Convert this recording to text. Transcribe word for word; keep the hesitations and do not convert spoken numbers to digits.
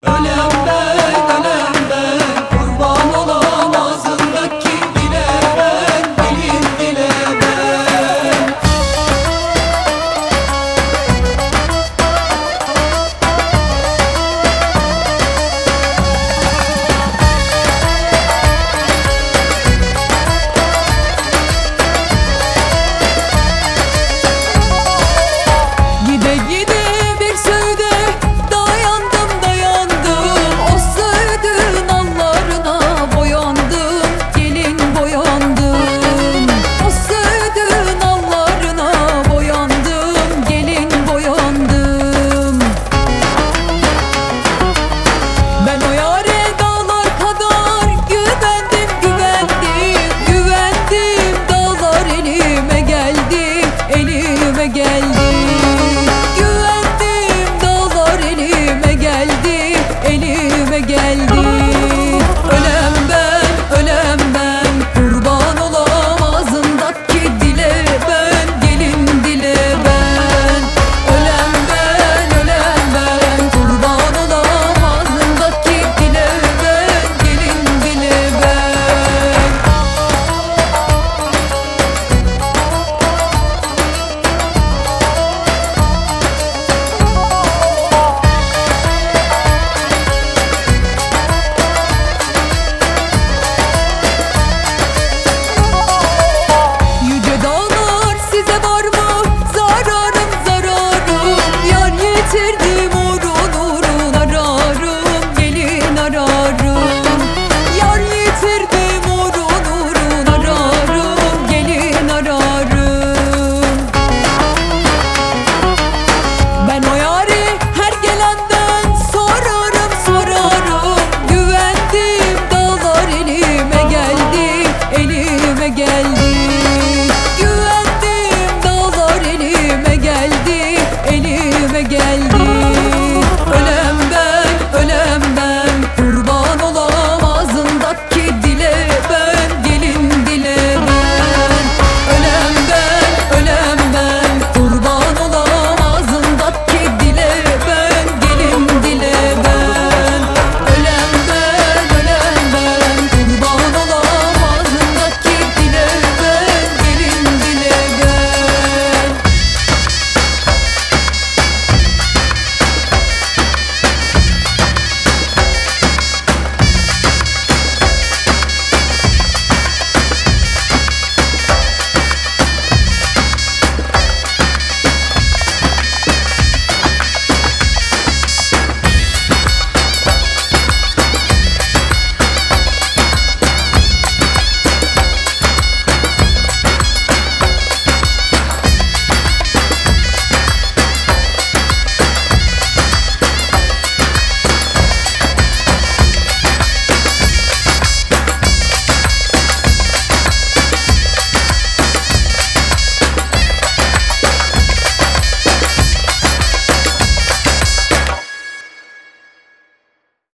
Ölem ben, ölem ben, kurban olan ağzındaki dile ben, dilin dile ben. Gide gide bir söğüde dayandım dayandım, o söğüdün allarına boyandım, gelin boyandım. O söğüdün allarına boyandım, gelin boyandım. Ben o yâre dağlar kadar güvendim güvendim güvendim, dağlar elime geldi elime geldi. Güvendim, dağlar elime geldi elime geldi.